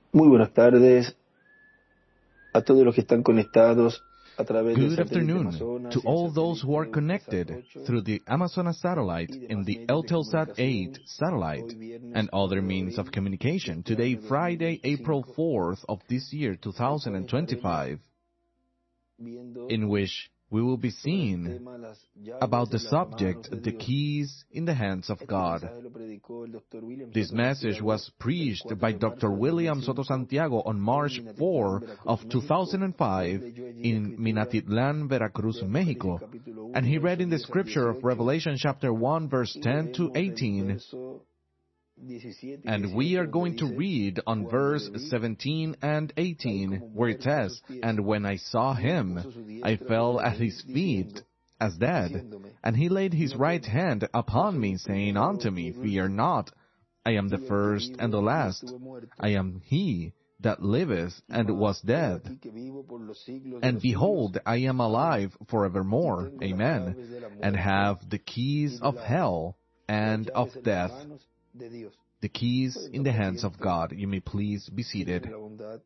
Muy buenas tardes a todos los que están conectados a través del Good satélite afternoon Amazonas to y el all those who are satélite connected Eutelsat 8 through the Amazonas satellite y and demás the medios de Eutelsat 8 comunicación. satellite Hoy viernes and 4 other de means of abril de communication. este Today, año Friday, April 2025. 4th of this year, Hoy pues estaremos 2025, viendo in which we will be sobre el seeing tema las about llaves the en las manos subject, de the Dios. keys in the hands of Este God. mensaje lo predicó el Dr. William This Soto message Santiago was el preached 4 by de Dr. marzo del William Soto 2005 Santiago on en March Minatitlán, 4 of Veracruz, México, y 2005 él leyó allí la in escritura Minatitlán, Veracruz, de Apocalipsis Mexico. capítulo And 1, he read versos in the 10 al scripture of 18, Revelation chapter 1, verse y 10 to leemos el 18. verso 17 y And we 18, are donde going to dice, read on cuando verse le vi, 17 and caí 18, como where it muerto a says, sus pies, And when I saw y él him, puso su I diestra fell sobre at his mí, feet as dead. diciéndome, And he laid his no right temas, hand yo upon soy me, el saying primero unto y me, el Fear último, not, I am the y el que first and the vivo y last. estuve muerto, I am he that liveth and was mas he dead. aquí que vivo por los siglos de And los siglos. behold, I am Amén. alive Y forevermore. tengo las Amen. llaves de la And muerte have the y keys del of Hades, hell las and of llaves en las death, manos de Dios. the keys Pueden in the tomar hands of asiento God. You may please be si tienen seated. la bondad.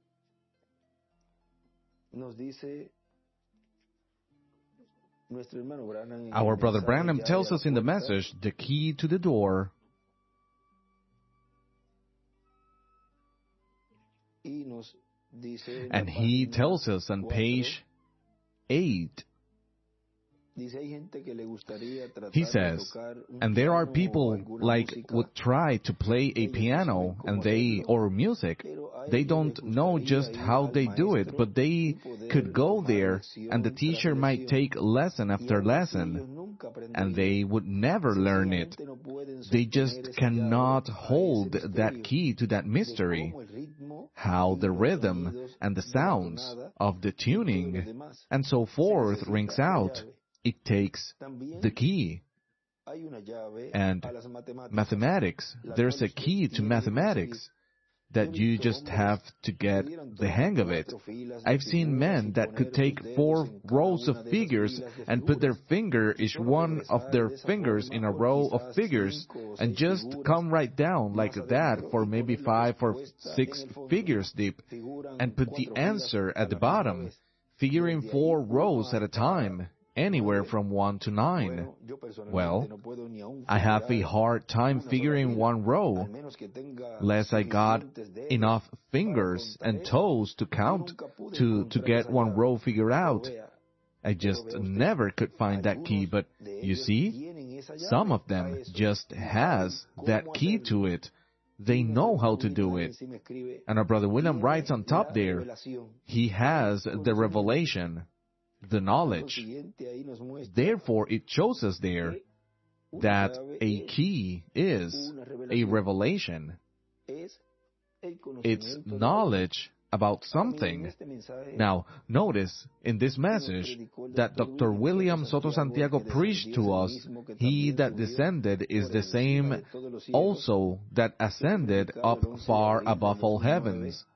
Nos dice nuestro hermano Branham en el Our brother mensaje Branham llave tells a la us in the puerta, message the key to the door, y nos dice en la and he página tells us on 4, page 8, dice hay gente que le gustaría he tratar de says, tocar un and there are piano o people alguna like música, would try to play a ellos no saben piano cómo and hacerlo, or music. pero a They ellos les don't know gustaría just ir how al they do it, maestro but y they poder could go tomar there and the lección tras teacher might lección. take lesson Y after aún así lesson ellos nunca and aprenderían. they would never learn it. Sencillamente no pueden They sostener just esa llave cannot a ese hold that misterio key to that de mystery, cómo el ritmo how y the los rhythm sonidos and the de la sounds tonada of the y todo lo tuning demás. and so Se forth necesita rings la out. llave. It takes También the key. hay una llave And a las matemáticas, mathematics, la there's cual a usted key to tiene que conseguir. mathematics Yo he that you visto just hombres have to que get pudieran the tomar hang of it. 4 filas de I've seen figuras y men that could poner take sus dedos 4 en cada rows of una de esas figures filas de and put their figuras finger, y each solo one of regresar their de esa fingers forma in a por row of quizás figures 5 o and 6 just figuras come right down like más that adentro for y maybe poner la 5 or respuesta 6 en el fondo. figures deep Figuran and put 4 the filas answer a at the la misma bottom, vez. figuring Desde ahí 4 1 rows at a hasta time, anywhere 9. from 1 to 9. Bueno, yo personalmente Well, no puedo ni aún I have a figurar hard time una sola figuring fila, one row, al menos que tenga less I got suficientes dedos enough para fingers contar and eso. toes to Yo count nunca pude to encontrar get esa one llave. row figured Pero out. vea, I pero just vea usted, never could find that key, algunos but de you ellos see, tienen esa some llave of a them eso just y saben has that cómo key hacerlo. to it. Y They nuestro know how hermano to William do ahí it. encima escribe, And our brother William writes tiene on top la there, revelación. he has Por the consiguiente, revelation, the por knowledge. consiguiente, ahí nos muestra Therefore, it shows us there que una that llave a es key is una a revelación, revelation. es el It's conocimiento de algo. knowledge about Ahora miren, en something. este mensaje Now, notice in this que nos message predicó el that Dr. Dr. William Soto Santiago el que preached descendió, to es el us, mismo que he también that subió descended is por the encima same de todos los cielos, also that que fue ascended predicado up el 11 de far abril del above all 2009 heavens.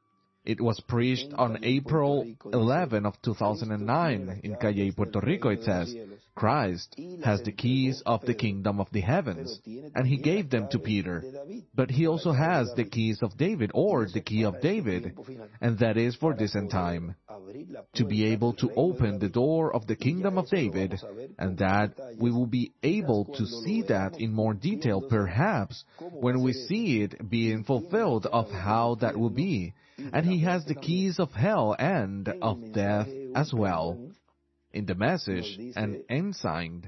It was preached en on Cayey, Puerto April Rico. Dice, 11 of Cristo tiene 2009 las in llaves Cayey, del Puerto Rico. reino It de los says, cielos Christ y las has the keys entregó a of the Pedro, kingdom of the pero heavens, tiene and he también las gave them to llaves Peter. de David, But he o la also llave de has the David. keys of David, Y or eso the es key of para este David, tiempo final, and that is for para this end poder time, abrir la to be puerta able del to reino de open the David. door of the Y ya kingdom of eso lo David, vamos a ver and con más that we detalles, will be quizás able to cuando lo see that veamos in more detail, cumpliéndose, perhaps cómo va a when we ser eso. see it Y being tiene las fulfilled of llaves del how that will infierno be. y de And la he has muerte the también. keys of hell and En el of death mensaje as un well. pregón In the nos message, an dice ensign,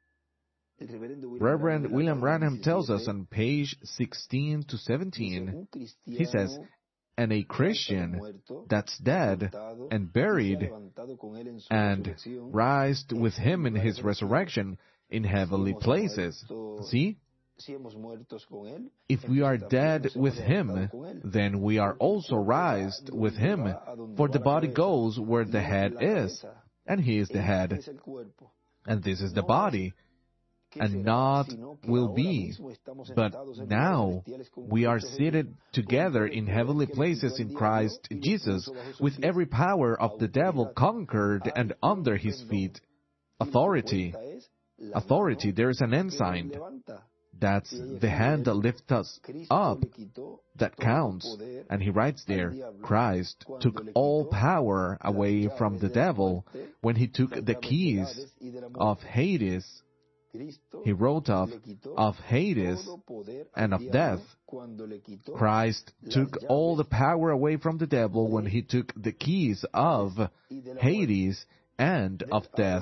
el reverendo William Branham Reverend en la William página Branham tells us 17, on page 16 to dice, 17, un he says, cristiano and a ya estaba Christian muerto, that's dead sepultado, and y se ha buried levantado con él en su and resurrección raised en with him in lugares his celestiales. resurrection in Si heavenly hemos places. muerto, See? si hemos muertos con él, If we are entonces también dead nos with hemos levantado him, con él, then we are porque el also cuerpo va raised with donde him, va a donde for va the la body cabeza, goes where y the él es head la is, cabeza. and he is the head, Este es el cuerpo. and this is the No es body, que and será, not sino que will ahora be. mismo estamos But sentados en lugares now celestiales con we are Cristo Jesús, seated con together todo el in poder heavenly que le quitó places al in diablo Christ y lo Jesus, puso bajo sus with pies. every power of the devil Autoridad. conquered and Hay under un his pendón, feet. y lo que Authority. cuenta es la Authority. mano There is an que nos ensign. levanta. That's the hand that lifts us up that counts. And he writes there, Christ took all power away from the devil when he took the keys of Hades. He wrote of Hades and of death. Christ took all the power away from the devil when he took the keys of Hades and of death.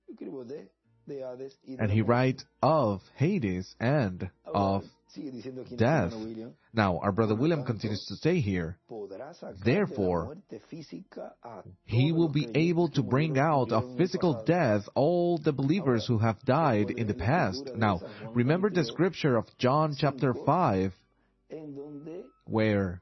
And he writes of Hades and of death. Now, our brother William continues to say here, therefore, he will be able to bring out of physical death all the believers who have died in the past. Now, remember the scripture of John chapter 5, where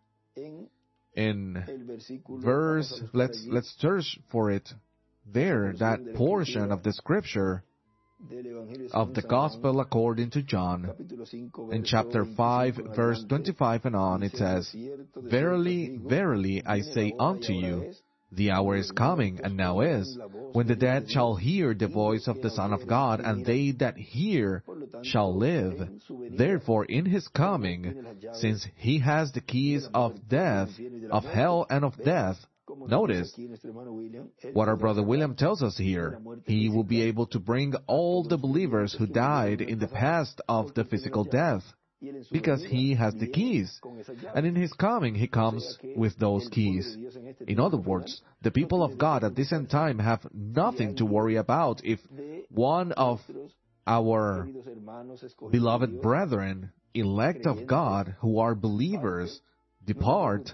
in verse, let's search for it there, that portion of the scripture of the Gospel according to John. In chapter 5, verse 25 and on, it says, Verily, verily, I say unto you, the hour is coming, and now is, when the dead shall hear the voice of the Son of God, and they that hear shall live. Therefore, in his coming, since he has the keys of death, of hell and of death, notice what our brother William tells us here. He will be able to bring all the believers who died in the past of the physical death, because he has the keys. And in his coming, he comes with those keys. In other words, the people of God at this end time have nothing to worry about if one of our beloved brethren, elect of God, who are believers, depart.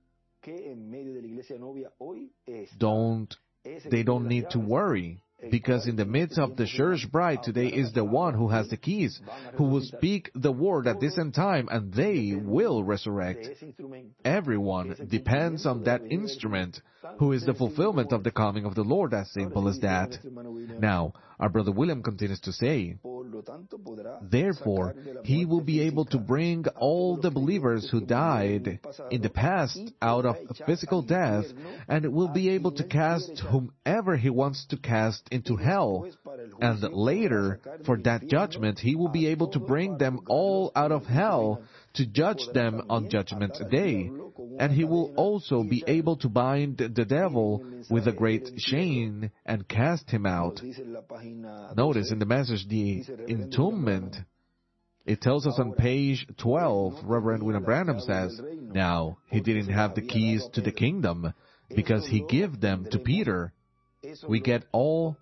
They don't need to worry, because in the midst of the church bride today is the one who has the keys, who will speak the word at this end time, and they will resurrect. Everyone depends on that instrument, who is the fulfillment of the coming of the Lord, as simple as that. Now, our brother William continues to say, therefore, he will be able to bring all the believers who died in the past out of physical death, and will be able to cast whomever he wants to cast into hell. And later, for that judgment, he will be able to bring them all out of hell to judge them on Judgment Day. And he will also be able to bind the devil with a great chain and cast him out. Notice in the message, the entombment, it tells us on page 12, Reverend William Branham says, now, he didn't have the keys to the kingdom, because he gave them to Peter. We get all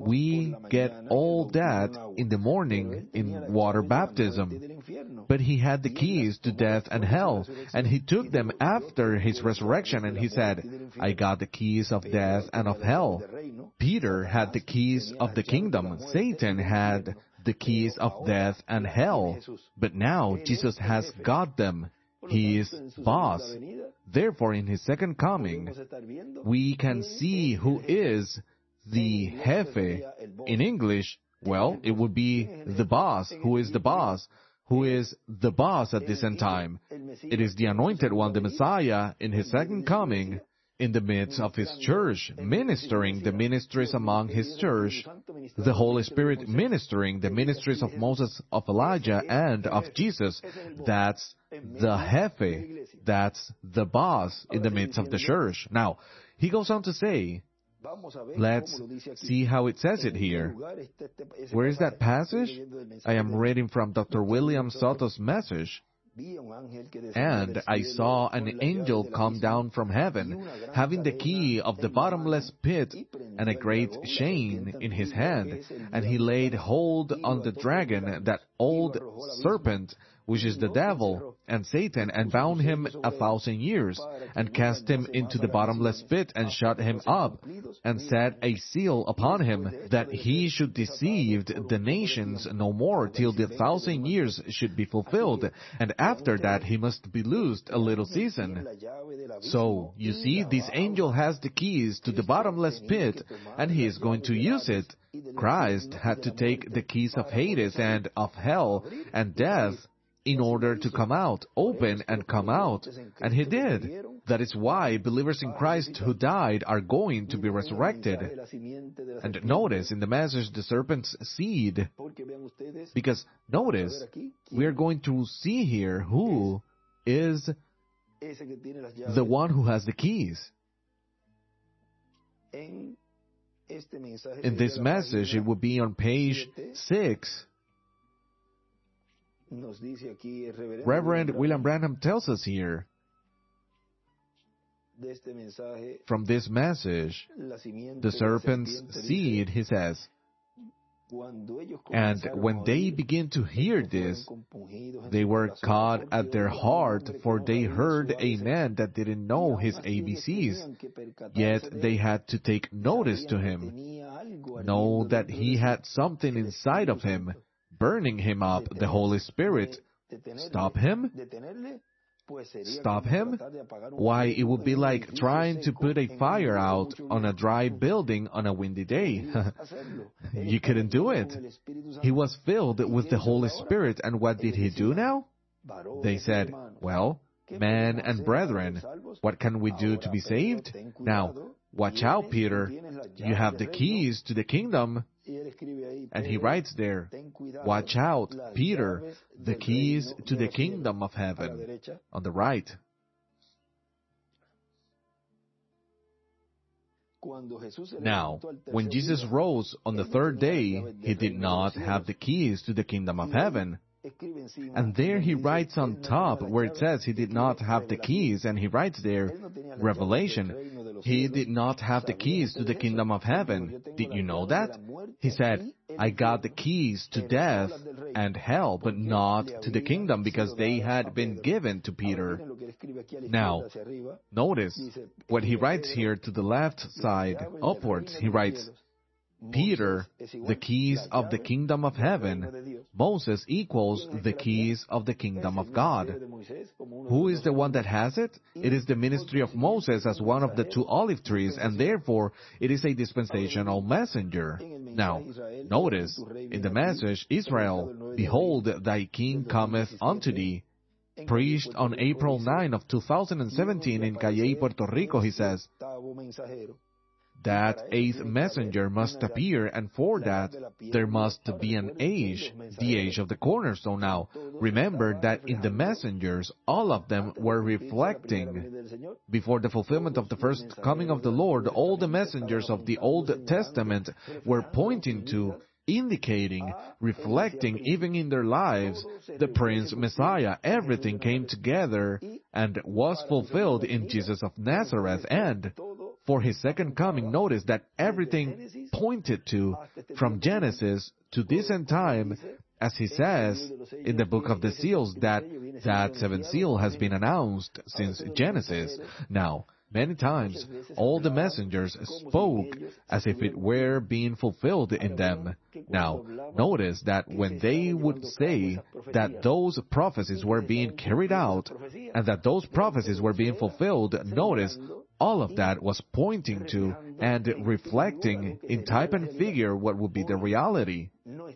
that in the morning in water baptism. But he had the keys to death and hell, and he took them after his resurrection, and he said, I got the keys of death and of hell. Peter had the keys of the kingdom. Satan had the keys of death and hell. But now Jesus has got them. He is boss. Therefore, in his second coming, we can see who is the jefe. In English, well, it would be the boss. Who is the boss? Who is the boss at this end time? It is the Anointed One, the Messiah, in his second coming, in the midst of his church, ministering the ministries among his church, the Holy Spirit ministering the ministries of Moses, of Elijah, and of Jesus. That's the jefe. That's the boss in the midst of the church. Now, he goes on to say, let's see how it says it here. Where is that passage? I am reading from Dr. William Soto's message. And I saw an angel come down from heaven, having the key of the bottomless pit and a great chain in his hand. And he laid hold on the dragon, that old serpent, which is the devil and Satan, and bound him 1,000 years, and cast him into the bottomless pit, and shut him up, and set a seal upon him, that he should deceive the nations no more, till the 1,000 years should be fulfilled, and after that he must be loosed a little season. So, you see, this angel has the keys to the bottomless pit, and he is going to use it. Christ had to take the keys of Hades and of hell and death, in order to come out, open and come out. And he did. That is why believers in Christ who died are going to be resurrected. And notice in the message, the serpent's seed, because notice, we are going to see here who is the one who has the keys. In this message, it will be on page 6. Reverend William Branham tells us here, from this message, the serpent's seed, he says, and when they begin to hear this, they were caught at their heart, for they heard a man that didn't know his ABCs, yet they had to take notice to him, know that he had something inside of him, burning him up, the Holy Spirit. Stop him? Stop him? Why, it would be like trying to put a fire out on a dry building on a windy day. You couldn't do it. He was filled with the Holy Spirit, and what did he do now? They said, well, men and brethren, what can we do to be saved? Now, watch out, Peter. You have the keys to the kingdom. And he writes there, watch out, Peter, the keys to the kingdom of heaven, on the right. Now, when Jesus rose on the third day, he did not have the keys to the kingdom of heaven. And there he writes on top where it says he did not have the keys, and he writes there, Revelation, he did not have the keys to the kingdom of heaven. Did you know that? He said, I got the keys to death and hell, but not to the kingdom, because they had been given to Peter. Now, notice what he writes here to the left side, upwards. He writes, Peter, the keys of the kingdom of heaven. Moses equals the keys of the kingdom of God. Who is the one that has it? It is the ministry of Moses as one of the two olive trees, and therefore it is a dispensational messenger. Now, notice, in the message, Israel, behold, thy king cometh unto thee. Preached on April 9 of 2017 in Cayey, Puerto Rico, he says, that eighth messenger must appear, and for that there must be an age, the age of the cornerstone. Now, remember that in the messengers, all of them were reflecting. Before the fulfillment of the first coming of the Lord, all the messengers of the Old Testament were pointing to, indicating, reflecting, even in their lives, the Prince Messiah. Everything came together and was fulfilled in Jesus of Nazareth. And for his second coming, notice that everything pointed to, from Genesis to this end time, as he says in the book of the seals, that seventh seal has been announced since Genesis. Now, many times, all the messengers spoke as if it were being fulfilled in them. Now, notice that when they would say that those prophecies were being carried out, and that those prophecies were being fulfilled, notice, all of that was pointing to and reflecting in type and figure what would be the reality.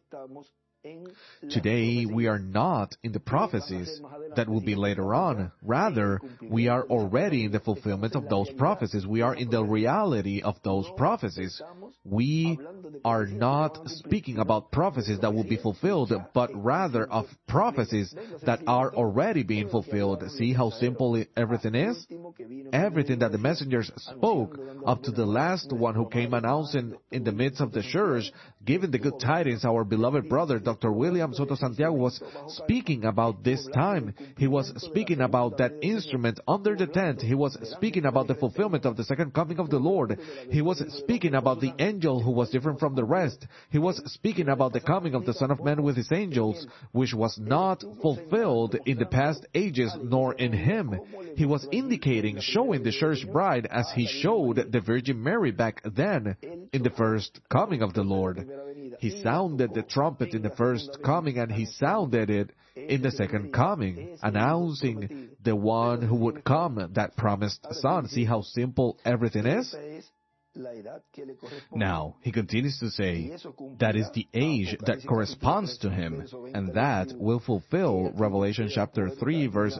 Today, we are not in the prophecies that will be later on. Rather, we are already in the fulfillment of those prophecies. We are in the reality of those prophecies. We are not speaking about prophecies that will be fulfilled, but rather of prophecies that are already being fulfilled. See how simple everything is? Everything that the messengers spoke, up to the last one who came announcing in the midst of the church, giving the good tidings, our beloved brother, Dr. William Soto Santiago, was speaking about this time. He was speaking about that instrument under the tent. He was speaking about the fulfillment of the second coming of the Lord. He was speaking about the angel who was different from the rest. He was speaking about the coming of the Son of Man with his angels, which was not fulfilled in the past ages, nor in him. He was indicating, showing the church bride as he showed the Virgin Mary back then in the first coming of the Lord. He sounded the trumpet in the first coming, and he sounded it in the second coming, announcing the one who would come, that promised Son. See how simple everything is? Now, he continues to say, that is the age that corresponds to him, and that will fulfill Revelation chapter 3, verse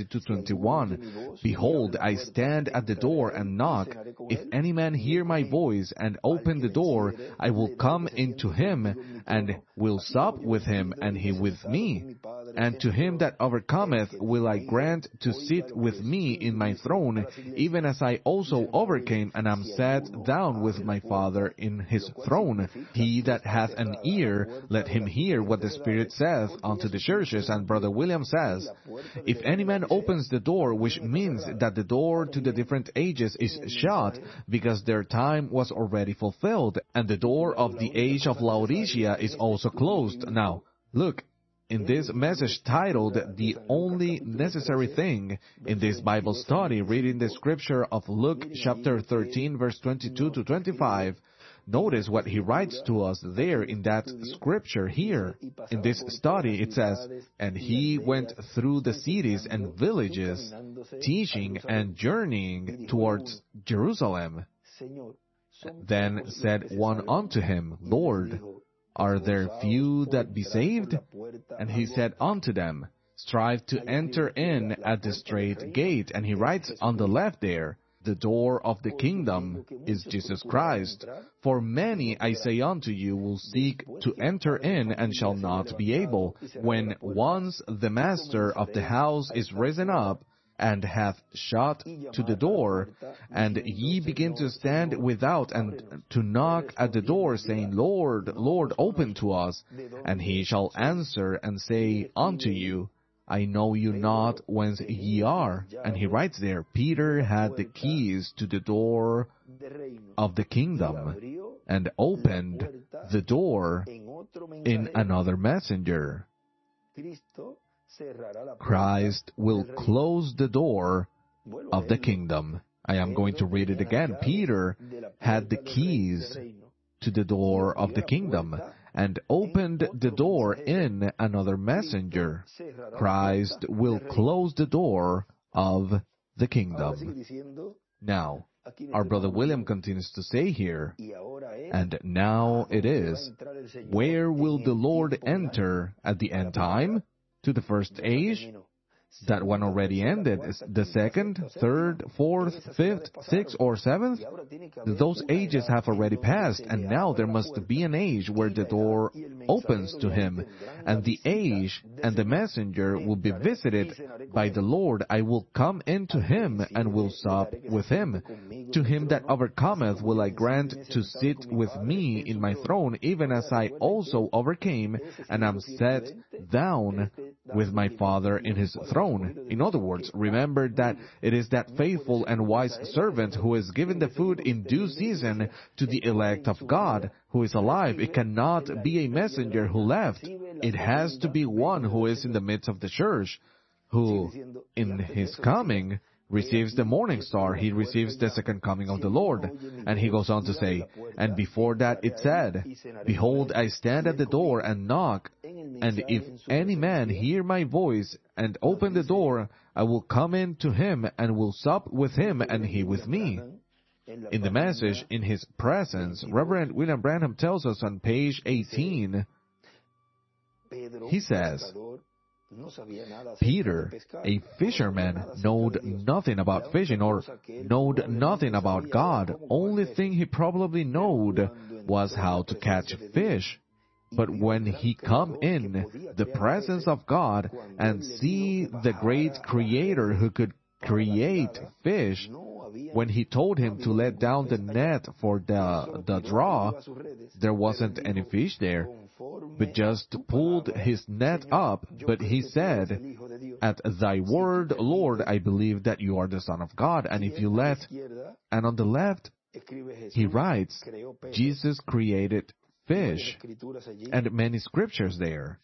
20-21. Behold, I stand at the door and knock. If any man hear my voice and open the door, I will come into him, and will sup with him, and he with me. And to him that overcometh will I grant to sit with me in my throne, even as I also overcame, and am sat down with my Father in his throne. He that hath an ear, let him hear what the Spirit saith unto the churches. And Brother William says, if any man opens the door, which means that the door to the different ages is shut, because their time was already fulfilled, and the door of the age of Laodicea is also closed. Now, look, in this message titled, The Only Necessary Thing, in this Bible study, reading the scripture of Luke chapter 13, verse 22-25, notice what he writes to us there in that scripture here. In this study, it says, and he went through the cities and villages, teaching and journeying towards Jerusalem. Then said one unto him, Lord, are there few that be saved? And he said unto them, strive to enter in at the strait gate. And he writes on the left there, the door of the kingdom is Jesus Christ. For many, I say unto you, will seek to enter in and shall not be able. When once the master of the house is risen up, and hath shut to the door, and ye begin to stand without, and to knock at the door, saying, Lord, Lord, open to us. And he shall answer and say unto you, I know you not whence ye are. And he writes there, Peter had the keys to the door of the kingdom, and opened the door in another messenger. Christ will close the door of the kingdom. I am going to read it again. Peter had the keys to the door of the kingdom and opened the door in another messenger. Christ will close the door of the kingdom. Now, our brother William continues to say here, and now it is, where will the Lord enter at the end time? To the first age? That one already ended. The second, third, fourth, fifth, sixth, or seventh? Those ages have already passed, and now there must be an age where the door opens to him, and the age and the messenger will be visited by the Lord. I will come into him and will sup with him. To him that overcometh will I grant to sit with me in my throne, even as I also overcame, and am set down with my Father in his throne. In other words, remember that it is that faithful and wise servant who is given the food in due season to the elect of God, who is alive. It cannot be a messenger who left. It has to be one who is in the midst of the church, who, in his coming, receives the morning star. He receives the second coming of the Lord. And he goes on to say, and before that it said, Behold, I stand at the door and knock, and if any man hear my voice and open the door, I will come in to him and will sup with him and he with me. In the message, In His Presence, Reverend William Branham tells us on page 18, he says, Peter, a fisherman, knowed nothing about fishing or knowed nothing about God. Only thing he probably knowed was how to catch fish. But when he come in the presence of God and see the great Creator who could create fish, when he told him to let down the net for the draw, there wasn't any fish there, but just pulled his net up. But he said, At thy word, Lord, I believe that you are the Son of God. And if you let, and on the left, he writes, Jesus created fish, and many scriptures there.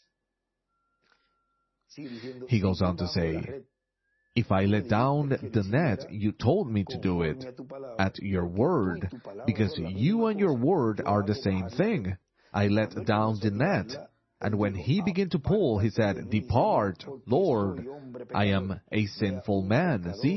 He goes on to say, If I let down the net, you told me to do it at your word, because you and your word are the same thing. I let down the net, and when he began to pull, he said, Depart, Lord, I am a sinful man. See?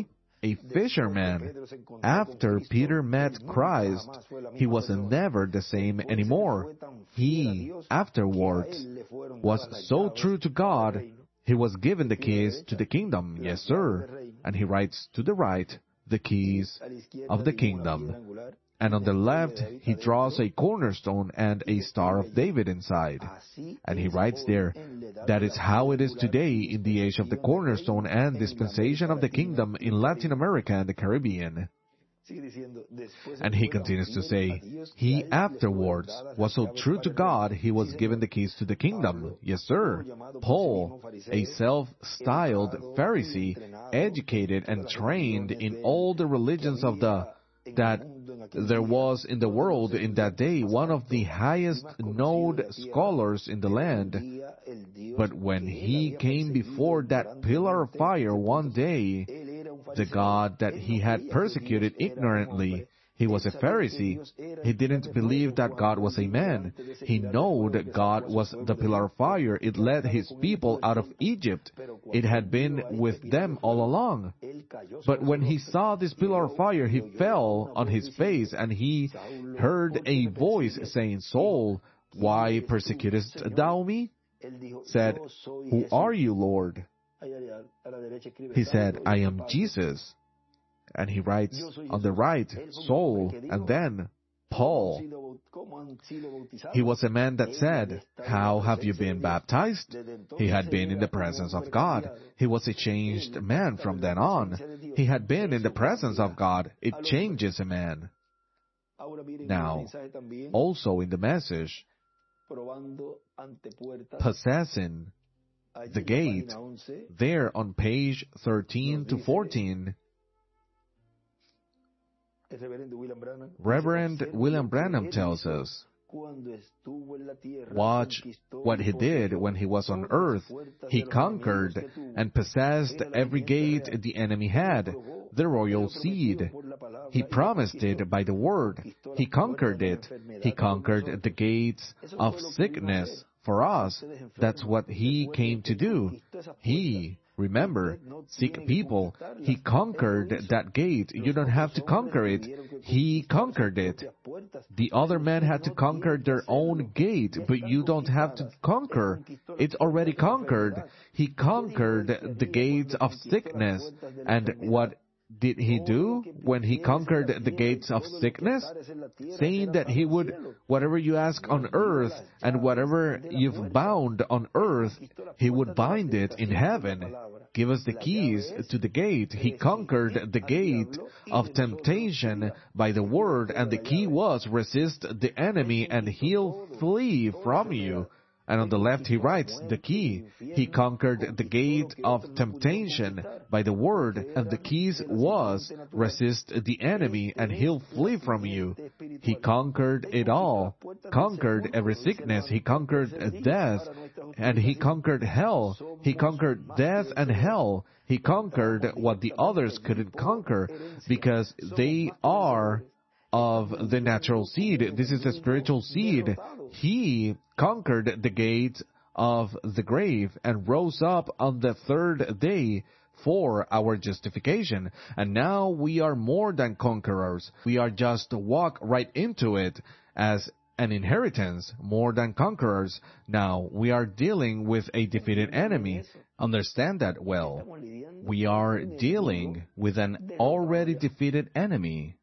a fisherman. After Peter met Christ, he was never the same anymore. He, afterwards, was so true to God, he was given the keys to the kingdom. Yes, sir. And he writes to the right, the keys of the kingdom. And on the left, he draws a cornerstone and a Star of David inside. And he writes there, that is how it is today in the age of the cornerstone and dispensation of the kingdom in Latin America and the Caribbean. And he continues to say, he afterwards was so true to God, he was given the keys to the kingdom. Yes, sir. Paul, a self-styled Pharisee, educated and trained in all the religions that there was in the world in that day, one of the highest known scholars in the land. But when he came before that pillar of fire one day, the God that he had persecuted ignorantly, he was a Pharisee. He didn't believe that God was a man. He knew that God was the pillar of fire. It led his people out of Egypt. It had been with them all along. But when he saw this pillar of fire, he fell on his face, and he heard a voice saying, Saul, why persecutest thou me? Said, who are you, Lord? He said, I am Jesus. And he writes on the right, Saul, and then Paul. He was a man that said, how have you been baptized? He had been in the presence of God. He was a changed man from then on. He had been in the presence of God. It changes a man. Now, also in the message, possessing the gate, there on page 13 to 14, Reverend William Branham tells us, watch what he did when he was on earth. He conquered and possessed every gate the enemy had, the royal seed. He promised it by the word. He conquered it. He conquered the gates of sickness. For us, that's what he came to do. He, remember, sick people, he conquered that gate. You don't have to conquer it. He conquered it. The other men had to conquer their own gate, but you don't have to conquer. It's already conquered. He conquered the gates of sickness. And what did he do when he conquered the gates of sickness? Saying that he would, whatever you ask on earth and whatever you've bound on earth, he would bind it in heaven. Give us the keys to the gate. He conquered the gate of temptation by the word, and the key was resist the enemy and he'll flee from you. And on the left he writes the key. He conquered the gate of temptation by the word, and the keys was resist the enemy and he'll flee from you. He conquered it all, conquered every sickness. He conquered death, and he conquered hell. He conquered death and hell. He conquered what the others couldn't conquer, because they are of the natural seed. This is the spiritual seed. He conquered the gate of the grave and rose up on the third day for our justification. And now we are more than conquerors. We are just to walk right into it as an inheritance, more than conquerors. Now we are dealing with a defeated enemy. Understand that well. We are dealing with an already defeated enemy.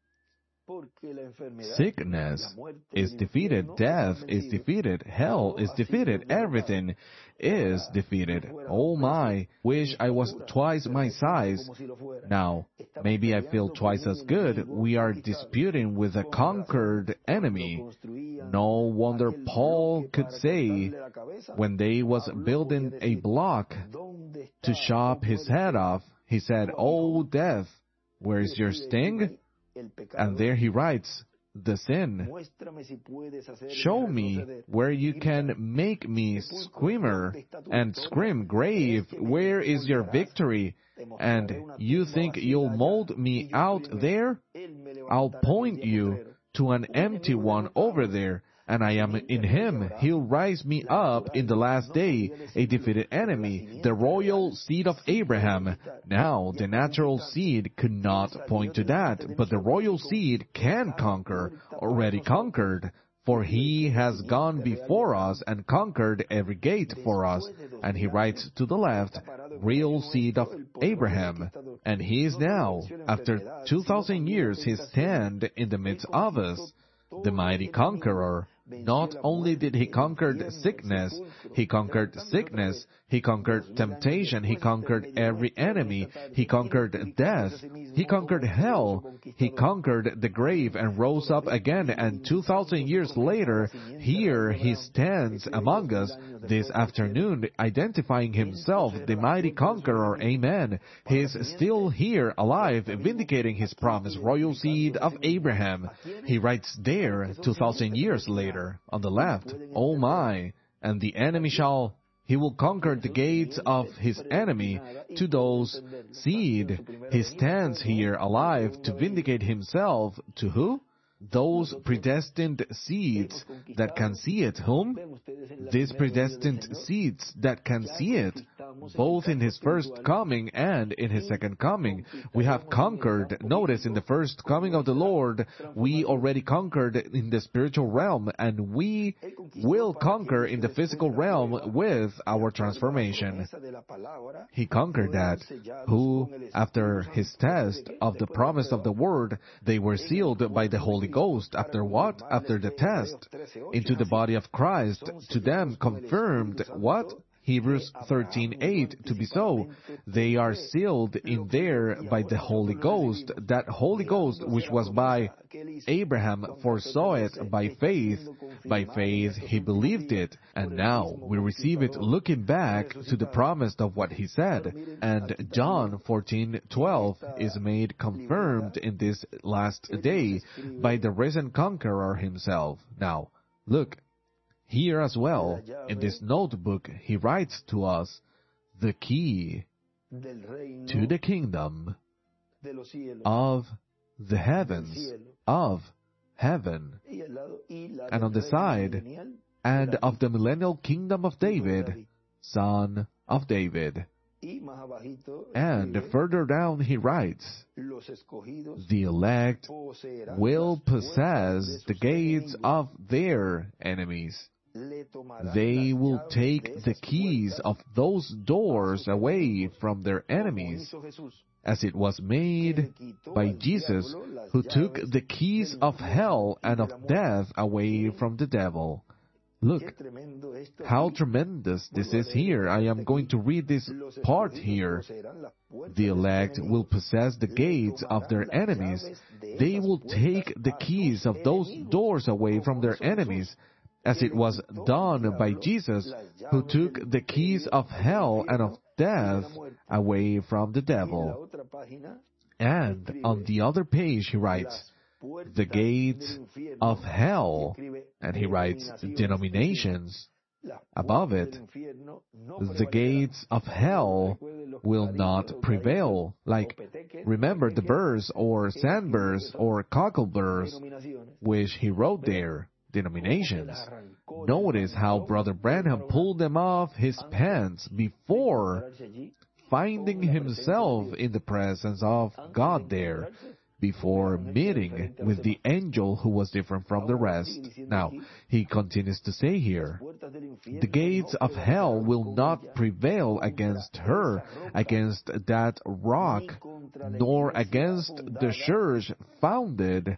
Sickness is defeated, death is defeated, hell is defeated, everything is defeated. Oh my, wish I was twice my size. Now, maybe I feel twice as good. We are disputing with a conquered enemy. No wonder Paul could say, when they was building a block to chop his head off, he said, "Oh death, where is your sting?" And there he writes, the sin. Show me where you can make me screamer and scream, grave, where is your victory? And you think you'll mold me out there? I'll point you to an empty one over there. and I am in him. He'll rise me up in the last day, a defeated enemy, the royal seed of Abraham. Now, the natural seed could not point to that, but the royal seed can conquer, already conquered. For he has gone before us and conquered every gate for us. And he writes to the left, real seed of Abraham. And he is now, after 2,000 years, he stands in the midst of us, the mighty conqueror. Not only did he conquer sickness, he conquered temptation, he conquered every enemy, he conquered death, he conquered hell, he conquered the grave and rose up again, and 2,000 years later, here he stands among us this afternoon, identifying himself, the mighty conqueror. Amen. He is still here, alive, vindicating his promise, royal seed of Abraham. He writes there, 2,000 years later, on the left, oh my, and the enemy he will conquer the gates of his enemy to those seed. He stands here alive to vindicate himself to who? Those predestined seeds that can see it. Whom? These predestined seeds that can see it, both in his first coming and in his second coming. We have conquered. Notice, in the first coming of the Lord, we already conquered in the spiritual realm, and we will conquer in the physical realm with our transformation. He conquered that, who, after his test of the promise of the word, they were sealed by the Holy Ghost. After what? After the test, into the body of Christ, to them confirmed what? Hebrews 13:8, to be so. They are sealed in there by the Holy Ghost. That Holy Ghost which was by Abraham foresaw it by faith. By faith he believed it. And now we receive it looking back to the promise of what he said. And John 14:12 is made confirmed in this last day by the risen conqueror himself. Now, look. Here as well, in this notebook, he writes to us the key to the kingdom of the heavens, of heaven, and on the side, and of the millennial kingdom of David, son of David. And further down he writes, the elect will possess the gates of their enemies. They will take the keys of those doors away from their enemies, as it was made by Jesus, who took the keys of hell and of death away from the devil. Look, how tremendous this is here. I am going to read this part here. The elect will possess the gates of their enemies. They will take the keys of those doors away from their enemies, as it was done by Jesus, who took the keys of hell and of death away from the devil. And on the other page he writes, the gates of hell, and he writes denominations above it. The gates of hell will not prevail. Like, remember the birds or sandbirds or cockleburs, which he wrote there. Denominations. Notice how Brother Branham pulled them off his pants before finding himself in the presence of God there, before meeting with the angel who was different from the rest. Now, he continues to say here, the gates of hell will not prevail against her, against that rock, nor against the church founded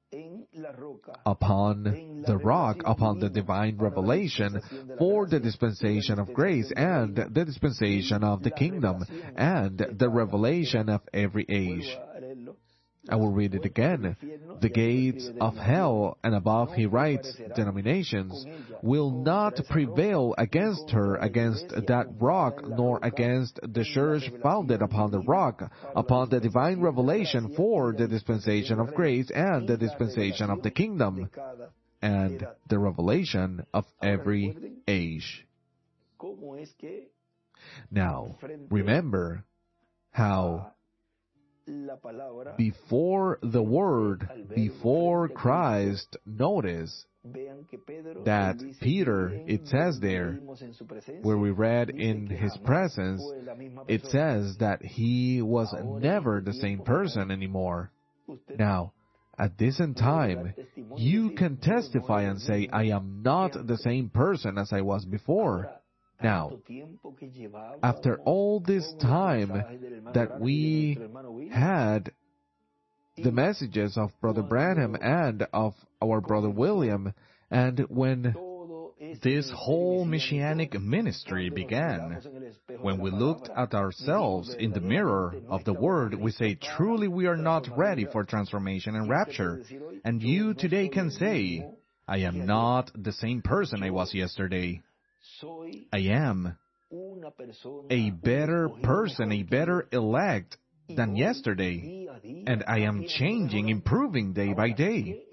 upon the rock, upon the divine revelation for the dispensation of grace and the dispensation of the kingdom and the revelation of every age. I will read it again. The gates of hell, and above he writes, denominations, will not prevail against her, against that rock, nor against the church founded upon the rock, upon the divine revelation for the dispensation of grace and the dispensation of the kingdom, and the revelation of every age. Now, remember how before the Word, before Christ, notice that Peter, it says there, where we read in his presence, it says that he was never the same person anymore. Now, at this time, you can testify and say, I am not the same person as I was before. Now, after all this time that we had the messages of Brother Branham and of our Brother William, and when this whole Messianic ministry began, when we looked at ourselves in the mirror of the Word, we say, truly we are not ready for transformation and rapture. And you today can say, I am not the same person I was yesterday. I am a better person, a better elect than yesterday, and I am changing, improving day by day.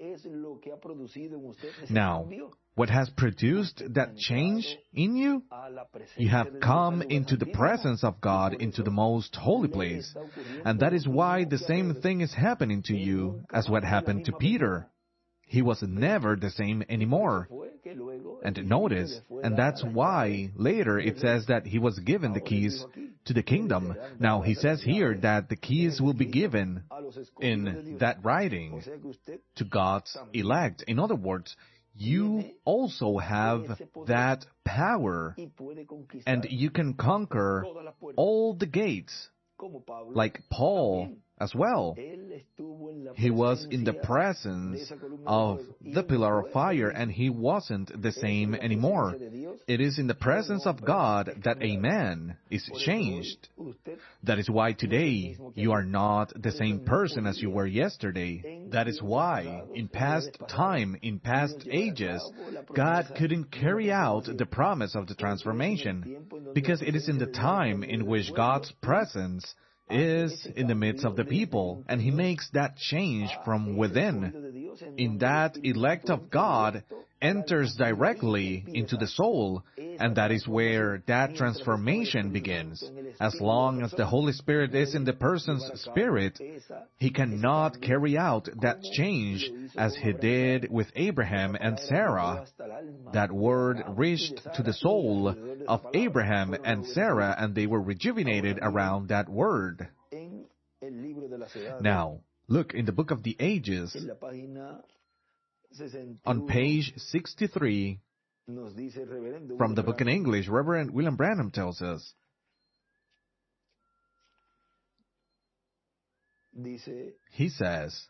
Now, what has produced that change in you? You have come into the presence of God, into the most holy place. And that is why the same thing is happening to you as what happened to Peter. He was never the same anymore. And notice, and that's why later it says that he was given the keys to the kingdom. Now he says here that the keys will be given in that writing to God's elect. In other words, you also have that power, and you can conquer all the gates, like Paul as well. He was in the presence of the pillar of fire, and he wasn't the same anymore. It is in the presence of God that a man is changed. That is why today you are not the same person as you were yesterday. That is why in past time, in past ages, God couldn't carry out the promise of the transformation, because it is in the time in which God's presence is in the midst of the people, and He makes that change from within. In that elect of God enters directly into the soul, and that is where that transformation begins. As long as the Holy Spirit is in the person's spirit, he cannot carry out that change as he did with Abraham and Sarah. That word reached to the soul of Abraham and Sarah, and they were rejuvenated around that word. Now, look in the Book of the Ages, on page 63, from the book in English, Reverend William Branham tells us, he says,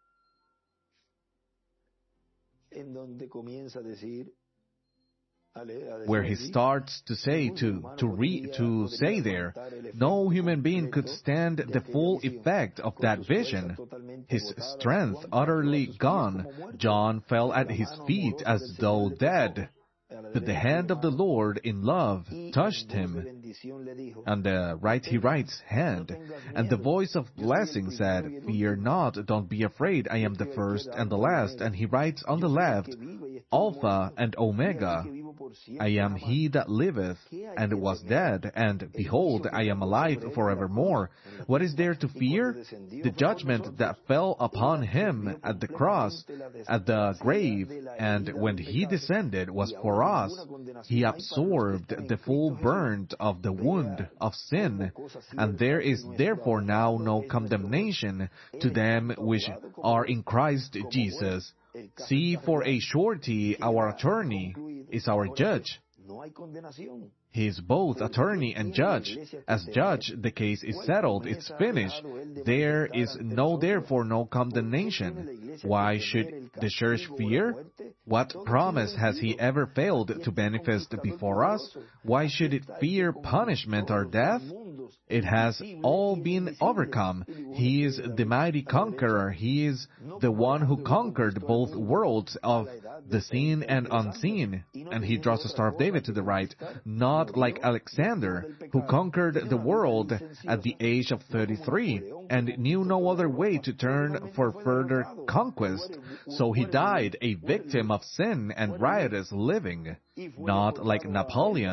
where he starts to say to say there, no human being could stand the full effect of that vision. His strength utterly gone, John fell at his feet as though dead. But the hand of the Lord in love touched him. On the right he writes, hand. And the voice of blessing said, fear not, don't be afraid, I am the first and the last. And he writes on the left, Alpha and Omega. I am he that liveth and was dead, and behold, I am alive forevermore. What is there to fear? The judgment that fell upon him at the cross, at the grave, and when he descended was for us. He absorbed the full burnt of the wound of sin, and there is therefore now no condemnation to them which are in Christ Jesus. See, for a surety our attorney is our judge. He is both attorney and judge. As judge, the case is settled, it's finished. There is therefore no condemnation. Why should the church fear? What promise has he ever failed to manifest before us? Why should it fear punishment or death? It has all been overcome. He is the mighty conqueror. He is the one who conquered both worlds of the seen and unseen. And he draws the Star of David to the right, not like Alexander, who conquered the world at the age of 33 and knew no other way to turn for further conquest. So he died a victim of sin and riotous living, not like Napoleon,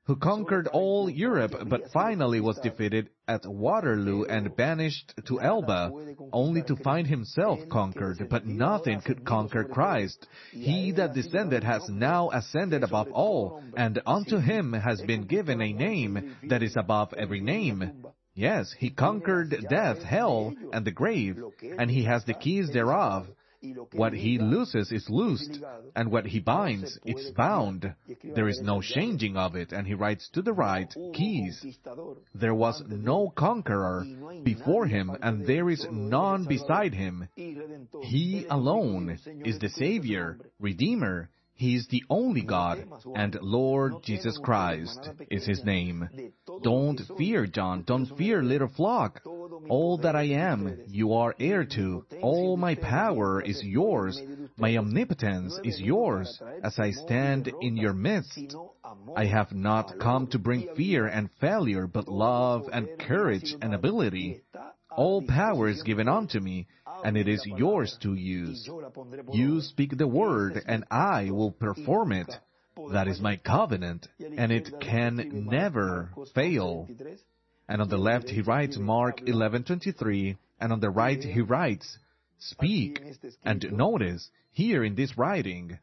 who conquered all Europe but finally was defeated at Waterloo and banished to Elba, only to find himself conquered, but nothing could conquer Christ. He that descended has now ascended above all, and unto him has been given a name that is above every name. Yes, he conquered death, hell, and the grave, and he has the keys thereof. What he looses is loosed, and what he binds, it's bound. There is no changing of it. And he writes to the right, keys. There was no conqueror before him, and there is none beside him. He alone is the Savior, Redeemer. He is the only God, and Lord Jesus Christ is his name. Don't fear, John. Don't fear, little flock. All that I am, you are heir to. All my power is yours. My omnipotence is yours. As I stand in your midst, I have not come to bring fear and failure, but love and courage and ability. All power is given unto me, and it is yours to use. You speak the word, and I will perform it. That is my covenant, and it can never fail. And on the left he writes Mark 11:23, and on the right he writes, speak. And notice, here in this writing,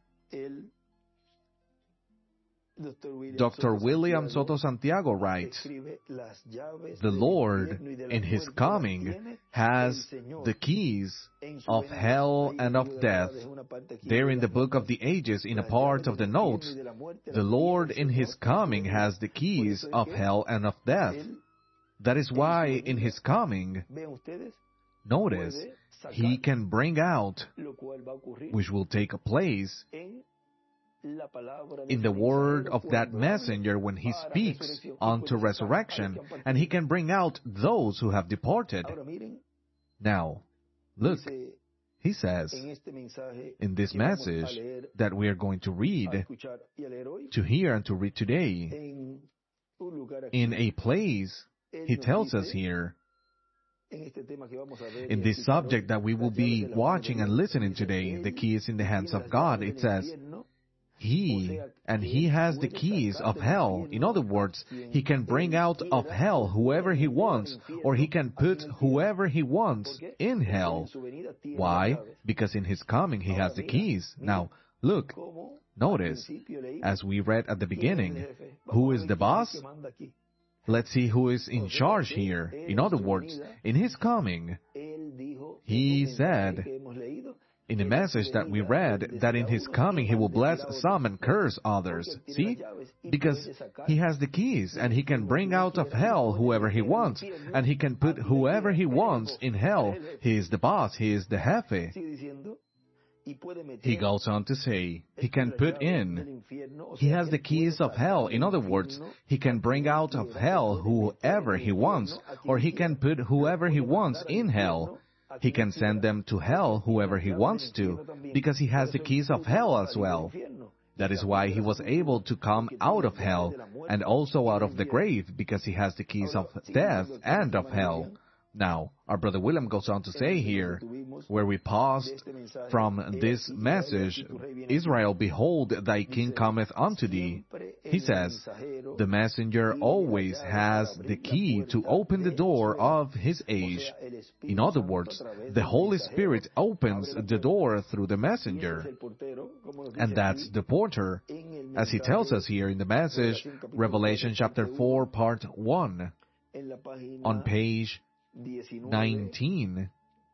Dr. William Soto Santiago writes, the Lord, in his coming, has the keys of hell and of death. There in the Book of the Ages, in a part of the notes, the Lord, in his coming, has the keys of hell and of death. That is why, in his coming, notice, he can bring out, which will take place, in the word of that messenger when he speaks unto resurrection, and he can bring out those who have departed. Now, look, he says in this message that we are going to read, to hear and to read today, in a place, he tells us here, in this subject that we will be watching and listening today, the key is in the hands of God. It says, he has the keys of hell. In other words, he can bring out of hell whoever he wants, or he can put whoever he wants in hell. Why? Because in his coming he has the keys. Now, look, notice, as we read at the beginning, who is the boss? Let's see who is in charge here. In other words, in his coming, he said, in the message that we read, that in his coming he will bless some and curse others. See? Because he has the keys, and he can bring out of hell whoever he wants, and he can put whoever he wants in hell. He is the boss, he is the jefe. He goes on to say, he can put in, he has the keys of hell. In other words, he can bring out of hell whoever he wants, or he can put whoever he wants in hell. He can send them to hell, whoever he wants to, because he has the keys of hell as well. That is why he was able to come out of hell, and also out of the grave, because he has the keys of death and of hell. Now, our brother William goes on to say here, where we paused from this message, Israel, behold, thy king cometh unto thee. He says, the messenger always has the key to open the door of his age. In other words, the Holy Spirit opens the door through the messenger. And that's the porter, as he tells us here in the message, Revelation chapter 4, part 1, on page 19,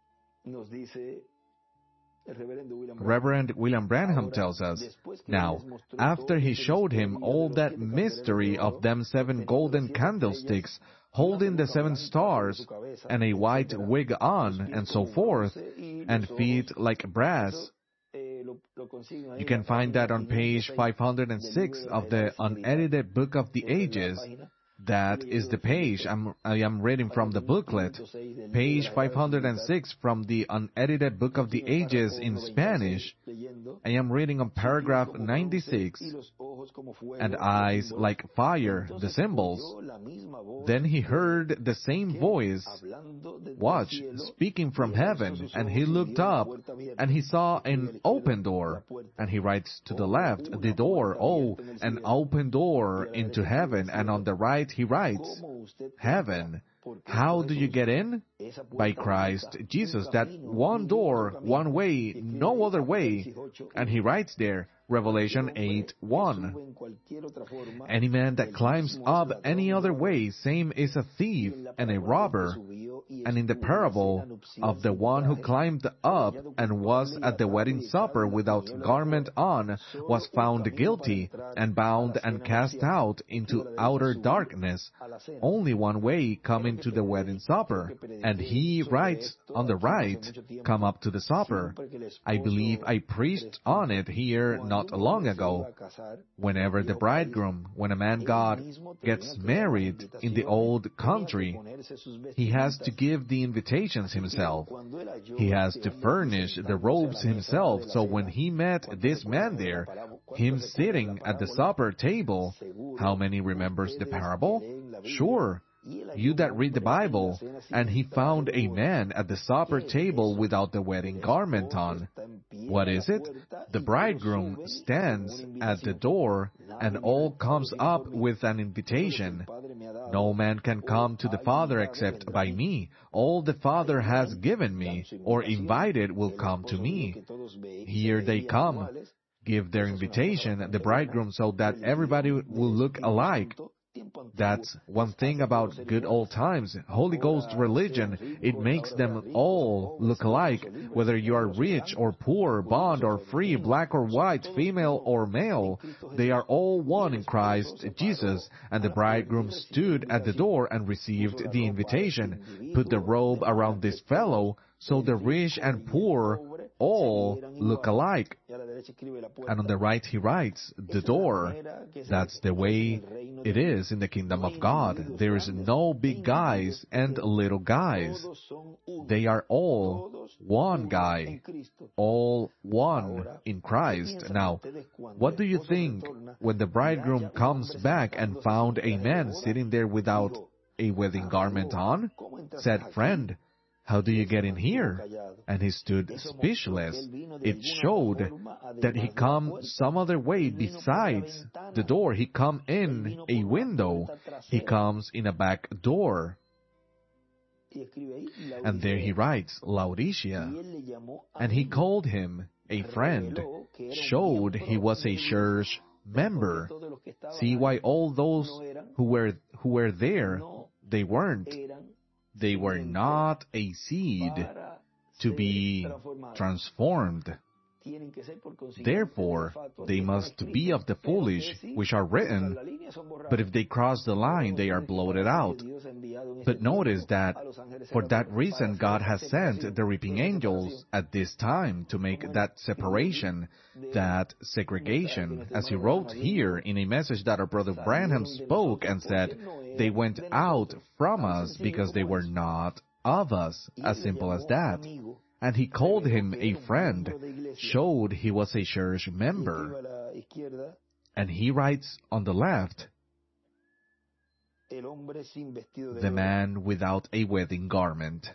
Reverend William Branham tells us, now, after he showed him all that mystery of them 7 golden candlesticks, holding the 7 stars, and a white wig on, and so forth, and feet like brass. You can find that on page 506 of the unedited Book of the Ages. That is the page I am reading from the booklet, page 506 from the unedited Book of the Ages in Spanish. I am reading on paragraph 96, and eyes like fire, the symbols. Then he heard the same voice, watch, speaking from heaven, and he looked up, and he saw an open door. And he writes to the left, the door, oh, an open door into heaven, and on the right he writes, heaven. How do you get in? By Christ Jesus. That one door, one way, no other way. And he writes there, Revelation 8:1. Any man that climbs up any other way, same is a thief and a robber. And in the parable of the one who climbed up and was at the wedding supper without garment on, was found guilty and bound and cast out into outer darkness. Only one way come into the wedding supper. And he writes on the right, come up to the supper. I believe I preached on it here not long ago. Whenever the bridegroom, when a man God gets married in the old country, he has to give the invitations himself. He has to furnish the robes himself. So when he met this man there, him sitting at the supper table, how many remembers the parable? Sure. You that read the Bible, and he found a man at the supper table without the wedding garment on. What is it? The bridegroom stands at the door, and all comes up with an invitation. No man can come to the Father except by me. All the Father has given me, or invited, will come to me. Here they come, give their invitation, the bridegroom, so that everybody will look alike. That's one thing about good old times. Holy Ghost religion, it makes them all look alike, whether you are rich or poor, bond or free, black or white, female or male. They are all one in Christ Jesus. And the bridegroom stood at the door and received the invitation. Put the robe around this fellow, so the rich and poor all look alike. And on the right he writes, the door. That's the way it is in the kingdom of God. There is no big guys and little guys. They are all one guy, all one in Christ. Now, what do you think when the bridegroom comes back and found a man sitting there without a wedding garment on? Said, friend, how do you get in here? And he stood speechless. It showed that he come some other way besides the door. He come in a window. He comes in a back door. And there he writes, Laodicea. And he called him a friend, showed he was a church member. See why all those who were there, they weren't. They were not a seed to be transformed. Therefore, they must be of the foolish, which are written, but if they cross the line, they are blotted out. But notice that for that reason, God has sent the reaping angels at this time to make that separation, that segregation. As he wrote here in a message that our brother Branham spoke and said, they went out from us because they were not of us. As simple as that. And he called him a friend, showed he was a church member. And he writes on the left, the man without a wedding garment.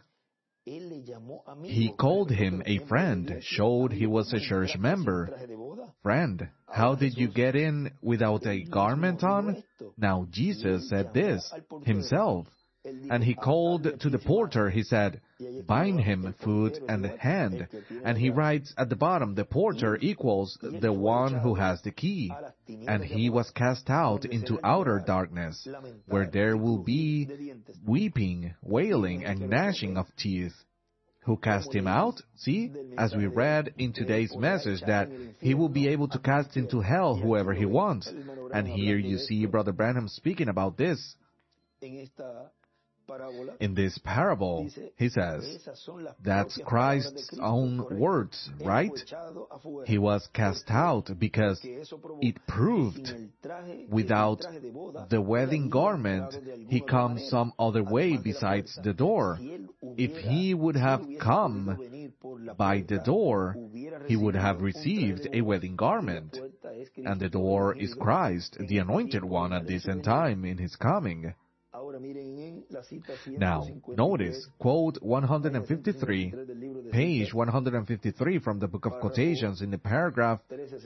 He called him a friend, showed he was a church member. Friend, how did you get in without a garment on? Now Jesus said this himself. And he called to the porter, he said, bind him foot and hand. And he writes at the bottom, the porter equals the one who has the key. And he was cast out into outer darkness, where there will be weeping, wailing, and gnashing of teeth. Who cast him out? See, as we read in today's message, that he will be able to cast into hell whoever he wants. And here you see Brother Branham speaking about this. In this parable, he says, that's Christ's own words, right? He was cast out because it proved without the wedding garment, he comes some other way besides the door. If he would have come by the door, he would have received a wedding garment. And the door is Christ, the Anointed One at this end time in his coming. Now, notice, quote 153, page 153 from the Book of Quotations in the paragraph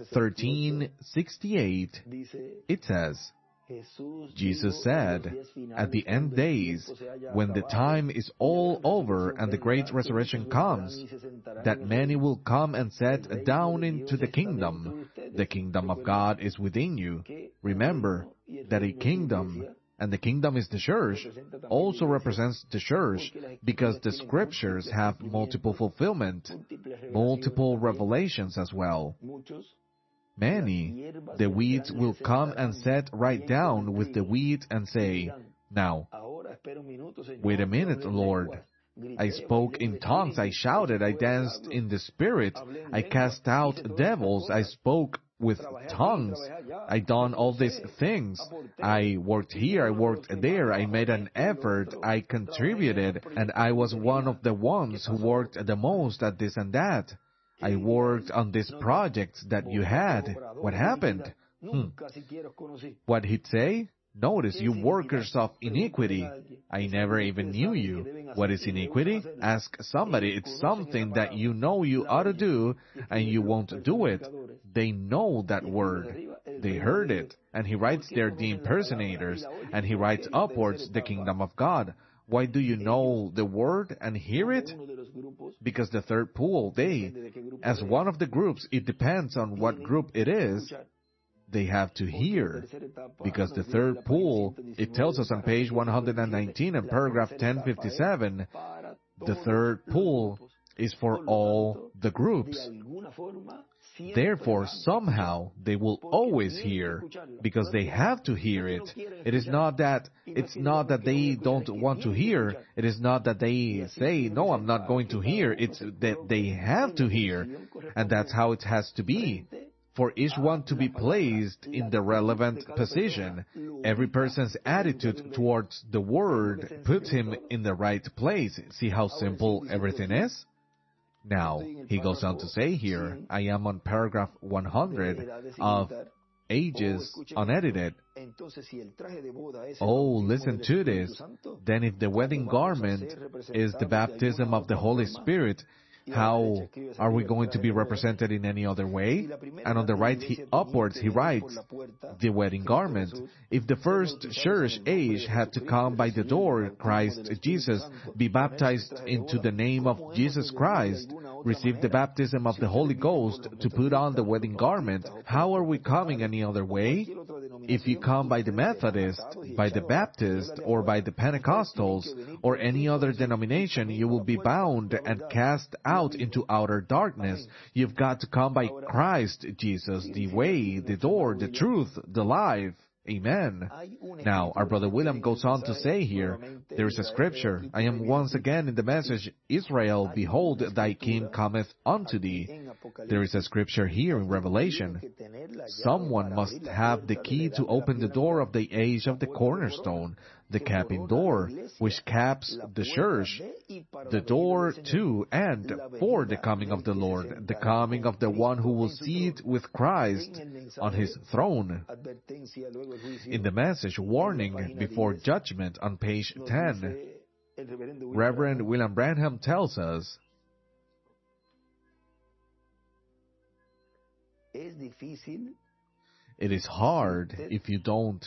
1368, it says, Jesus said, at the end days, when the time is all over and the great resurrection comes, that many will come and sit down into the kingdom. The kingdom of God is within you. Remember that a kingdom, and the kingdom is the church, also represents the church, because the scriptures have multiple fulfillment, multiple revelations as well. Many, the weeds will come and sit right down with the wheat and say, now, wait a minute, Lord. I spoke in tongues, I shouted, I danced in the Spirit, I cast out devils, I spoke with tongues, I done all these things, I worked here, I worked there, I made an effort, I contributed, and I was one of the ones who worked the most at this and that. I worked on this project that you had. What happened? What he'd say? Notice, you workers of iniquity. I never even knew you. What is iniquity? Ask somebody. It's something that you know you ought to do, and you won't do it. They know that word. They heard it. And he writes there, the impersonators, and he writes upwards, the kingdom of God. Why do you know the word and hear it? Because the third pool, they, as one of the groups, it depends on what group it is, they have to hear. Because the third pool, it tells us on page 119 and paragraph 1057, the third pool is for all the groups. Therefore, somehow, they will always hear, because they have to hear it. It's not that they don't want to hear. It is not that they say, no, I'm not going to hear. It's that they have to hear. And that's how it has to be. For each one to be placed in the relevant position, every person's attitude towards the word puts him in the right place. See how simple everything is? Now, he goes on to say here, I am on paragraph 100 of Ages Unedited. Oh, listen to this. Then if the wedding garment is the baptism of the Holy Spirit, how are we going to be represented in any other way? And on the right upwards he writes, the wedding garment. If the first church age had to come by the door, Christ Jesus, be baptized into the name of Jesus Christ, receive the baptism of the Holy Ghost to put on the wedding garment, how are we coming any other way? If you come by the Methodist, by the Baptist, or by the Pentecostals, or any other denomination, you will be bound and cast out into outer darkness. You've got to come by Christ Jesus, the way, the door, the truth, the life. Amen. Now, our brother William goes on to say here, there is a scripture, I am once again in the message, Israel, behold, thy king cometh unto thee. There is a scripture here in Revelation. Someone must have the key to open the door of the age of the cornerstone, the capping door, which caps the church, the door to and for the coming of the Lord, the coming of the one who will sit with Christ on his throne. In the message, Warning Before Judgment on page 10, Reverend William Branham tells us, it is hard if you don't.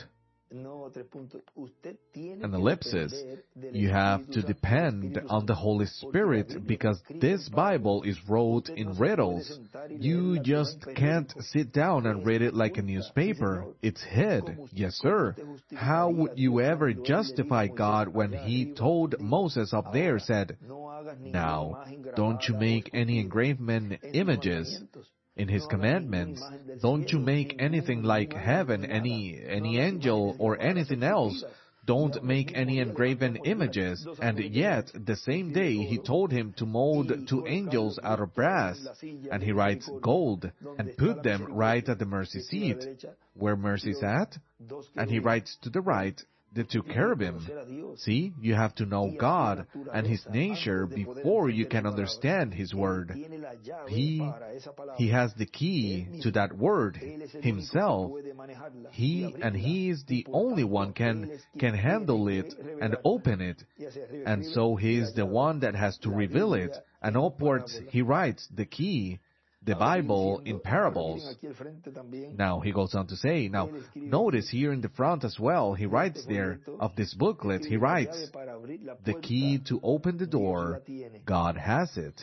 An ellipsis. You have to depend on the Holy Spirit because this Bible is wrote in riddles. You just can't sit down and read it like a newspaper. It's hid. Yes, sir. How would you ever justify God when He told Moses up there, said, now, don't you make any engraven images. In His commandments, don't you make anything like heaven, any angel or anything else. don't make any engraven images. And yet, the same day, he told him to mold 2 angels out of brass. And he writes gold, and put them right at the mercy seat, where mercy sat. And he writes to the right, the 2 cherubim. See, you have to know God and His nature before you can understand His word. He has the key to that word Himself. He is the only one can handle it and open it. And so He is the one that has to reveal it. And upwards He writes the key, the Bible in parables. Now, he goes on to say, now, notice here in the front as well, he writes there, of this booklet, he writes, the key to open the door, God has it.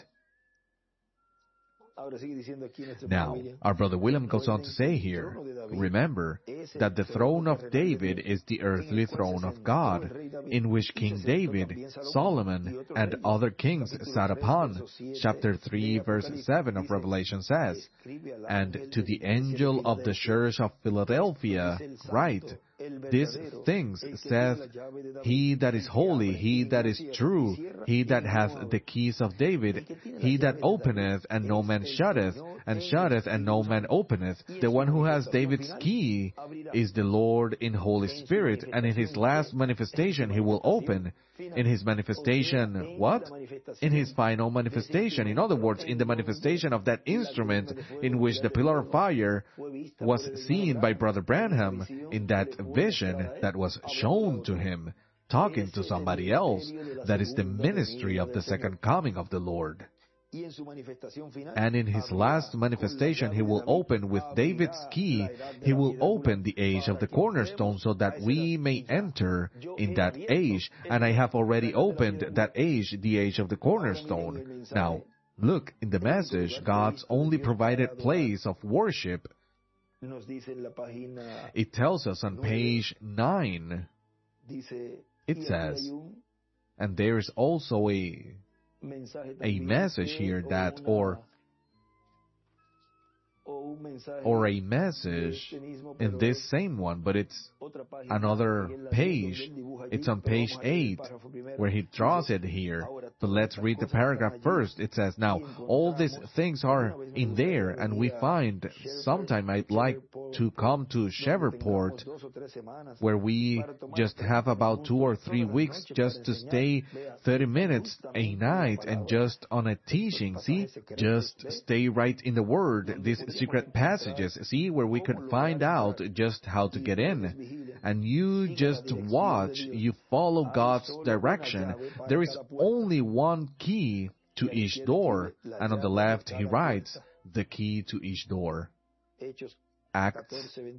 Now, our brother William goes on to say here, remember that the throne of David is the earthly throne of God, in which King David, Solomon, and other kings sat upon. Chapter 3, verse 7 of Revelation says, and to the angel of the church of Philadelphia write, these things saith he that is holy, he that is true, he that hath the keys of David, he that openeth and no man shutteth, and shutteth and no man openeth. The one who has David's key is the Lord in Holy Spirit, and in His last manifestation He will open. In His manifestation, what? In His final manifestation. In other words, in the manifestation of that instrument in which the pillar of fire was seen by Brother Branham, in that vision that was shown to him, talking to somebody else. That is the ministry of the second coming of the Lord. And in His last manifestation, He will open with David's key, He will open the age of the cornerstone so that we may enter in that age. And I have already opened that age, the age of the cornerstone. Now, look, in the message, God's only provided place of worship. It tells us on page 9, it says, and there is also a message here that, or a message in this same one, but it's another page. It's on page 8, where he draws it here. But let's read the paragraph first. It says, now, all these things are in there, and we find sometime I'd like to come to Shreveport, where we just have about 2 or 3 weeks just to stay 30 minutes a night and just on a teaching. See, just stay right in the Word, these secret passages, see, where we could find out just how to get in. And you just watch, you follow God's direction. There is only one key to each door, and on the left he writes, the key to each door. Acts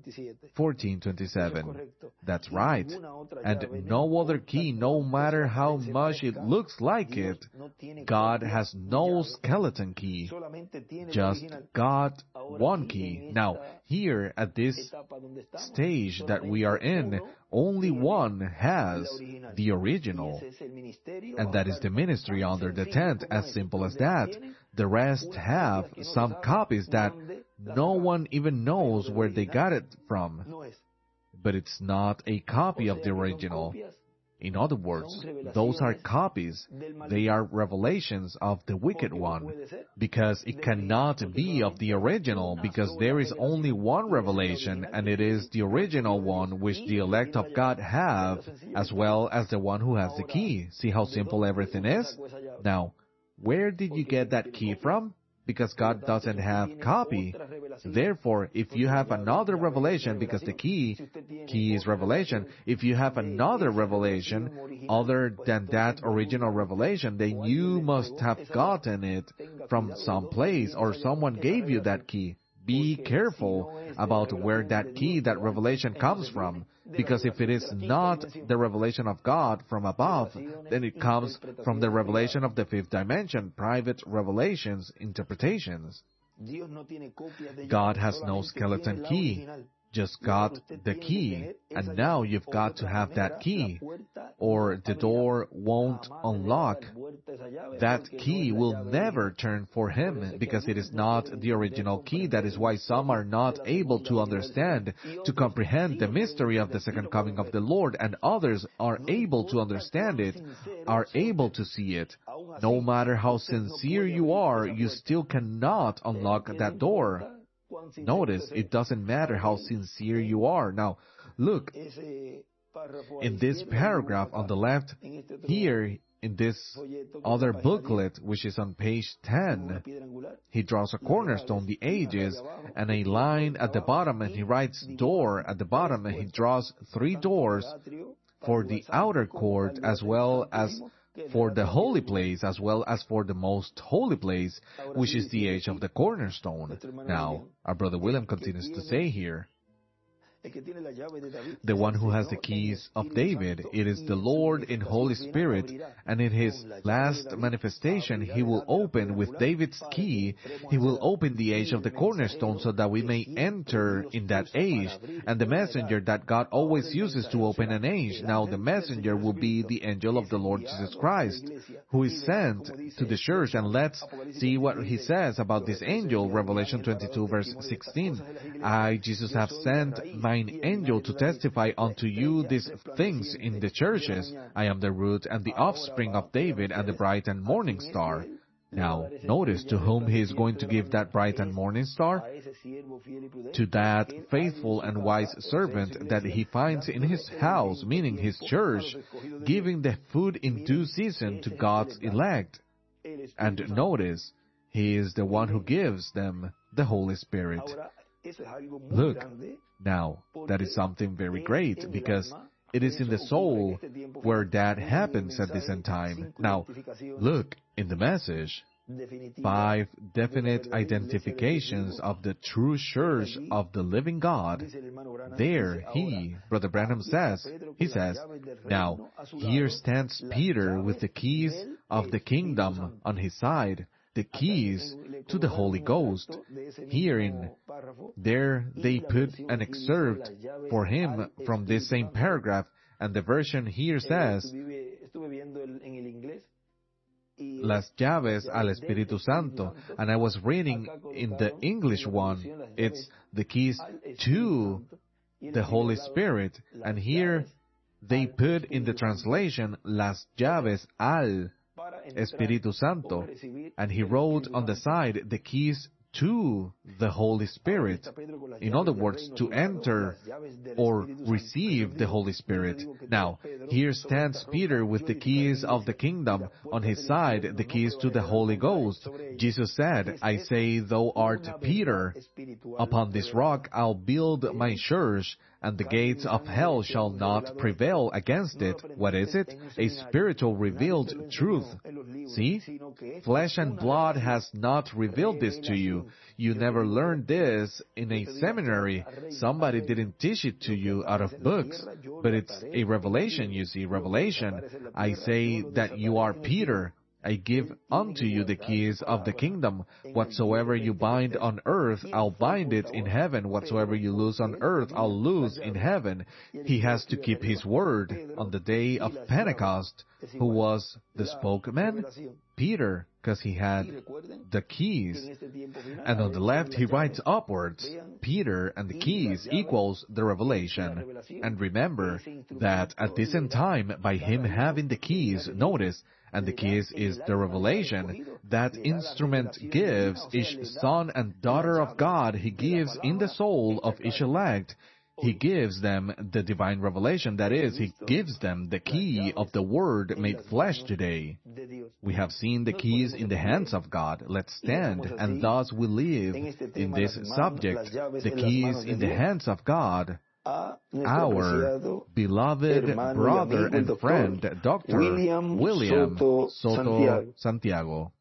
14:27. That's right. And no other key, no matter how much it looks like it, God has no skeleton key. Just God one key. Now, here at this stage that we are in, only one has the original. And that is the ministry under the tent, as simple as that. The rest have some copies that no one even knows where they got it from. But it's not a copy of the original. In other words, those are copies. They are revelations of the wicked one. Because it cannot be of the original, because there is only one revelation, and it is the original one which the elect of God have, as well as the one who has the key. See how simple everything is? Now, where did you get that key from? Because God doesn't have copy. Therefore, if you have another revelation, because the key is revelation, if you have another revelation other than that original revelation, then you must have gotten it from some place, or someone gave you that key. Be careful about where that key, that revelation comes from. Because if it is not the revelation of God from above, then it comes from the revelation of the fifth dimension, private revelations, interpretations. God has no skeleton key, just got the key, and now you've got to have that key, or the door won't unlock. That key will never turn for him, because it is not the original key. That is why some are not able to understand, to comprehend the mystery of the second coming of the Lord, and others are able to understand it, are able to see it. No matter how sincere you are, you still cannot unlock that door. Notice, it doesn't matter how sincere you are. Now, look, in this paragraph on the left, here in this other booklet, which is on page 10, he draws a cornerstone, the ages, and a line at the bottom, and he writes door at the bottom, and he draws 3 doors for the outer court, as well as for the holy place, as well as for the most holy place, which is the age of the cornerstone. Now, our brother William continues to say here, the one who has the keys of David, it is the Lord in Holy Spirit, and in his last manifestation he will open with David's key, he will open the age of the cornerstone so that we may enter in that age, and the messenger that God always uses to open an age. Now the messenger will be the angel of the Lord Jesus Christ, who is sent to the church, and let's see what he says about this angel, Revelation 22 verse 16. I, Jesus, have sent my angel to testify unto you these things in the churches. I am the root and the offspring of David and the bright and morning star. Now, notice to whom he is going to give that bright and morning star? To that faithful and wise servant that he finds in his house, meaning his church, giving the food in due season to God's elect. And notice, he is the one who gives them the Holy Spirit. Look, now, that is something very great, because it is in the soul where that happens at this end time. Now, look, in the message, 5 definite identifications of the true church of the living God. There, Brother Branham says, now, here stands Peter with the keys of the kingdom on his side, the keys to the Holy Ghost. There they put an excerpt for him from this same paragraph, and the version here says, Las llaves al Espíritu Santo. And I was reading in the English one, it's the keys to the Holy Spirit. And here they put in the translation, Las llaves al Espíritu Santo, and he wrote on the side the keys to the Holy Spirit. In other words, to enter or receive the Holy Spirit. Now, here stands Peter with the keys of the kingdom on his side, the keys to the Holy Ghost. Jesus said, I say, thou art Peter. Upon this rock I'll build my church, and the gates of hell shall not prevail against it. What is it? A spiritual revealed truth. See? Flesh and blood has not revealed this to you. You never learned this in a seminary. Somebody didn't teach it to you out of books. But it's a revelation, you see, revelation. I say that you are Peter. I give unto you the keys of the kingdom. Whatsoever you bind on earth, I'll bind it in heaven. Whatsoever you loose on earth, I'll loose in heaven. He has to keep his word. On the day of Pentecost, who was the spokesman? Peter, because he had the keys. And on the left, he writes upwards, Peter and the keys equals the revelation. And remember that at this end time, by him having the keys, notice, and the keys is the revelation, that instrument gives each son and daughter of God, he gives in the soul of each elect. He gives them the divine revelation, that is, he gives them the key of the Word made flesh today. We have seen the keys in the hands of God. Let's stand, and thus we live in this subject, the keys in the hands of God. Our beloved brother and friend, Dr. William Soto Santiago.